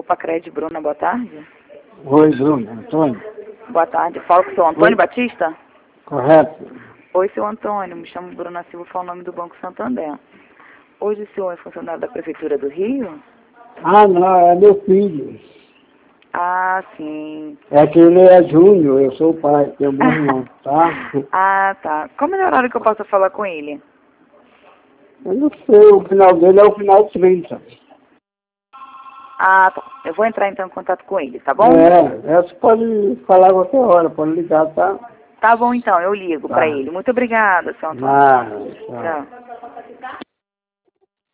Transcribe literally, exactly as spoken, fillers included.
Pacred, Bruna, boa tarde. Oi, Bruna, Antônio. Boa tarde, falo com o seu Antônio Oi. Batista? Correto. Oi, seu Antônio, me chamo Bruna Silva, falo o nome do Banco Santander. Hoje o senhor é funcionário da Prefeitura do Rio? Ah, não, é meu filho. Ah, sim. É que ele é Júnior, eu sou o pai, tenho meu irmão, tá? Ah, tá. Qual é o horário que eu posso falar com ele? Eu não sei, o final dele é o final trinta. Ah, tá. Eu vou entrar então em contato com ele, tá bom? É, é, você pode falar qualquer hora, pode ligar, tá? Tá bom então, eu ligo Tá. pra ele. Muito obrigada, seu Antônio. Nada, tchau. Tchau.